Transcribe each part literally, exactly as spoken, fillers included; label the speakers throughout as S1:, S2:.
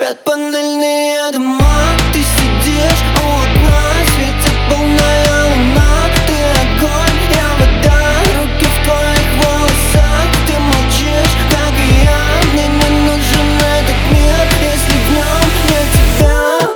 S1: Спят панельные дома, ты сидишь у окна, светит полная луна. Ты огонь, я вода, руки в твоих волосах. Ты молчишь, как и я, мне не нужен этот мир, если в нем нет тебя.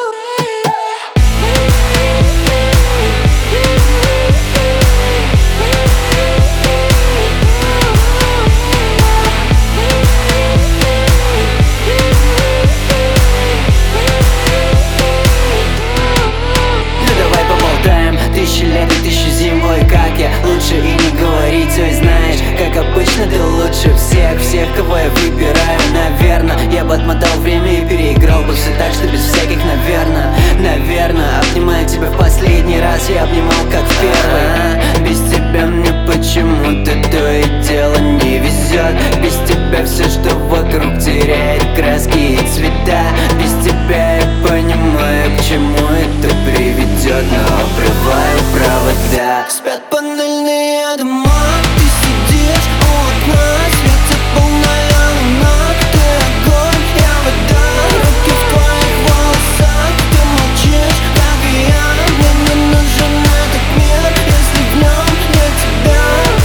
S1: Тысячи лет и тысячи зимой, как я. Лучше и не говорить, ой, знаешь, как обычно ты лучше всех, всех, кого я выбираю. Наверно, я бы отмотал время и переиграл бы все так, что без всяких наверно. Наверно, обнимая тебя в последний раз, я обнимал как в первый. а, Без тебя мне почему-то то и дело не везет. Без тебя все, что вокруг, теряет краски и цвета. Без тебя я понимаю, к чему это приведет, но обрываю провода. Спят панельные дома, ты сидишь у окна, светит полная луна. Ты огонь, я вода, руки в твоих волосах. Ты молчишь, как и я, мне не нужен этот мир, если в нем нет тебя.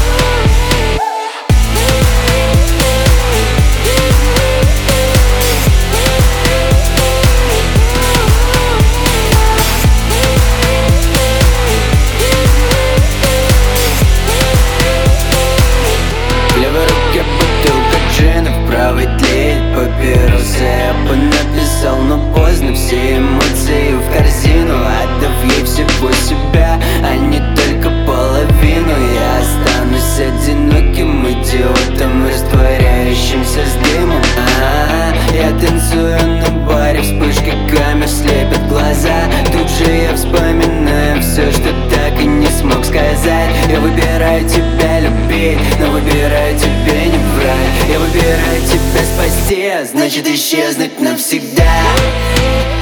S1: В правой тлеет папироса. Я бы написал, но поздно. Все эмоции в корзину, отдав ей всего себя, а не только половину. Я останусь одиноким идиотом, растворяющимся с дымом. а-а-а. Я танцую на баре, вспышки камер слепят глаза. Тут же я вспоминаю все, что так и не смог сказать. Я выбираю тебя любить, но выбираю тебе не врать. Я выбираю тебя спасти, а значит исчезнуть навсегда.